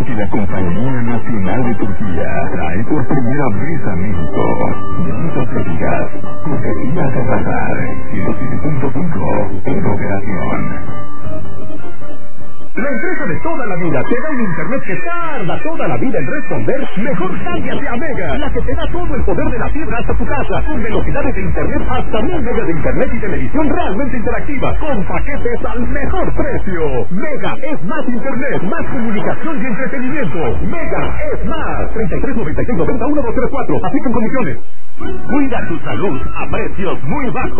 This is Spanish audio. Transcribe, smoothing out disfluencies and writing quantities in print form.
que la Compañía Nacional de Turquía trae por primera vez a México. Bendito te digas, Coquerías de Bazar, 107.5 en operación. La empresa de toda la vida te da un internet que tarda toda la vida en responder. Mejor cámbiate a Mega, la que te da todo el poder de la fibra hasta tu casa, con velocidades de internet hasta 1000 megas de internet y televisión realmente interactiva, con paquetes al mejor precio. Mega es más internet, más comunicación y entretenimiento. Mega es más. 33 96 90 1234. Aplican condiciones. Cuida tu salud a precios muy bajos.